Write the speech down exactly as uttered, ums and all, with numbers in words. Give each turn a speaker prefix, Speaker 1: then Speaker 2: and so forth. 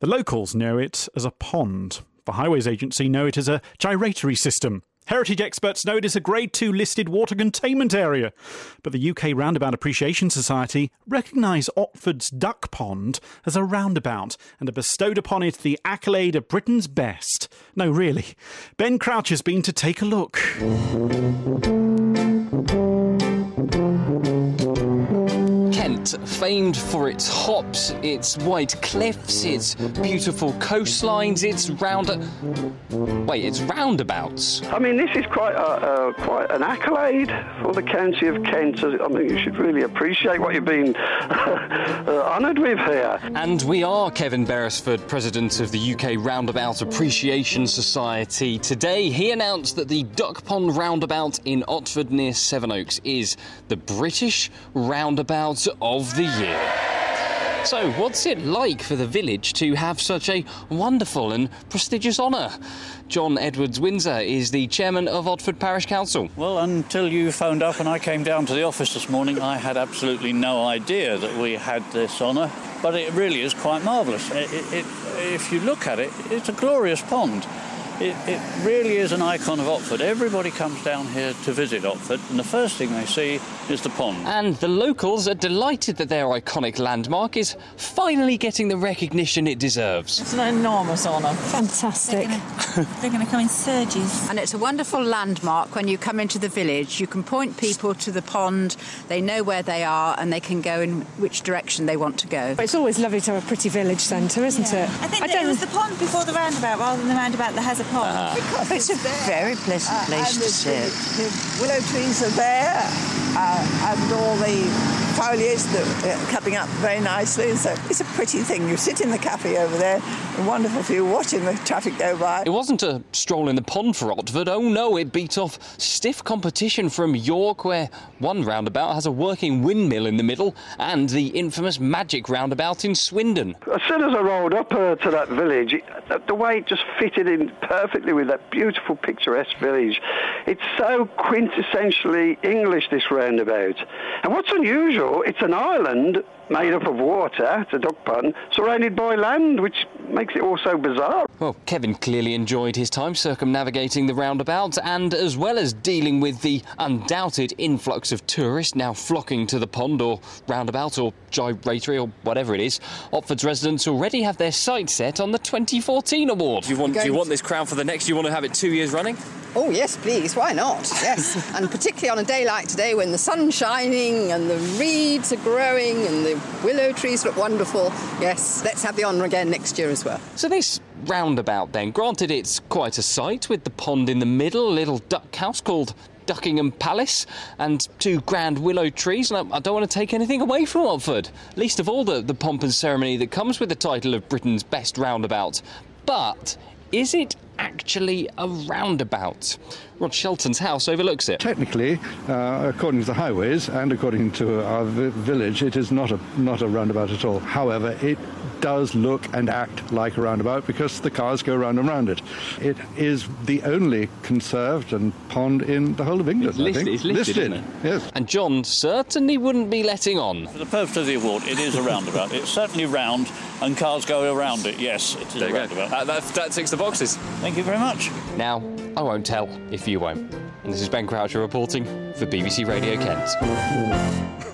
Speaker 1: The locals know it as a pond. The Highways Agency know it as a gyratory system. Heritage experts know it as a Grade two listed water containment area. But the U K Roundabout Appreciation Society recognise Otford's Duck Pond as a roundabout and have bestowed upon it the accolade of Britain's best. No, really. Ben Crouch has been to take a look.
Speaker 2: Kent, famed for its hops, its wide cliffs, its beautiful coastlines, its round... Wait, it's roundabouts.
Speaker 3: I mean, this is quite a, uh, quite an accolade for the county of Kent. I mean, you should really appreciate what you've been uh, honoured with here.
Speaker 2: And we are Kevin Beresford, president of the U K Roundabout Appreciation Society. Today, he announced that the Duck Pond Roundabout in Otford near Sevenoaks is the British Roundabout of the Year. So, what's it like for the village to have such a wonderful and prestigious honour? John Edwards-Windsor is the chairman of Otford Parish Council.
Speaker 4: Well, until you phoned up and I came down to the office this morning, I had absolutely no idea that we had this honour, but it really is quite marvellous. It, it, it, if you look at it, it's a glorious pond. It, it really is an icon of Otford. Everybody comes down here to visit Otford, and the first thing they see is the pond.
Speaker 2: And the locals are delighted that their iconic landmark is finally getting the recognition it deserves.
Speaker 5: It's an enormous honour.
Speaker 6: Fantastic.
Speaker 5: They're going to come in surges.
Speaker 7: And it's a wonderful landmark. When you come into the village, you can point people to the pond, they know where they are, and they can go in which direction they want to go.
Speaker 6: It's always lovely to have a pretty village centre, isn't
Speaker 5: yeah.
Speaker 6: it?
Speaker 5: I think I that it was the pond before the roundabout rather than the roundabout that has a pond.
Speaker 7: Uh-huh. It's a very pleasant
Speaker 8: uh,
Speaker 7: place to
Speaker 8: the,
Speaker 7: sit.
Speaker 8: The, the willow trees are there, uh, and all the foliage that are coming up very nicely. So it's a pretty thing. You sit in the cafe over there, a wonderful view, watching the traffic go by.
Speaker 2: It wasn't a stroll in the pond for Otford. Oh no, it beat off stiff competition from York, where one roundabout has a working windmill in the middle, and the infamous Magic Roundabout in Swindon.
Speaker 3: As soon as I rolled up uh, to that village, it, the way it just fitted in perfectly with that beautiful picturesque village. It's so quintessentially English, this roundabout. And what's unusual, it's an island made up of water, it's a duck pond, surrounded by land, which makes it all so bizarre.
Speaker 2: Well, Kevin clearly enjoyed his time circumnavigating the roundabout, and as well as dealing with the undoubted influx of tourists now flocking to the pond or roundabout or gyratory or whatever it is, Otford's residents already have their sights set on the twenty fourteen award. Do you want, do you want this crown for the next? Do you want to have it two years running?
Speaker 9: Oh, yes, please. Why not? Yes. And particularly on a day like today when the sun's shining and the reeds are growing and the willow trees look wonderful. Yes, let's have the honour again next year as well.
Speaker 2: So this roundabout then, granted it's quite a sight with the pond in the middle, a little duck house called Duckingham Palace, and two grand willow trees, and I, I don't want to take anything away from Otford, least of all the, the pomp and ceremony that comes with the title of Britain's best roundabout. But is it actually a roundabout? Rod Shelton's house overlooks it.
Speaker 10: Technically, uh, according to the highways and according to our vi- village, it is not a not a roundabout at all. However, it does look and act like a roundabout because the cars go round and round it. It is the only conserved and pond in the whole of England,
Speaker 2: it's listed,
Speaker 10: I think.
Speaker 2: It's listed,
Speaker 10: listed.
Speaker 2: Isn't it?
Speaker 10: Yes.
Speaker 2: And John certainly wouldn't be letting on.
Speaker 4: For the purpose of the award, it is a roundabout. It's certainly round, and cars go around it. Yes, it is
Speaker 2: there
Speaker 4: a roundabout.
Speaker 2: Uh, that, that ticks the boxes.
Speaker 4: Thank you very much.
Speaker 2: Now, I won't tell if you won't. And this is Ben Croucher reporting for B B C Radio Kent.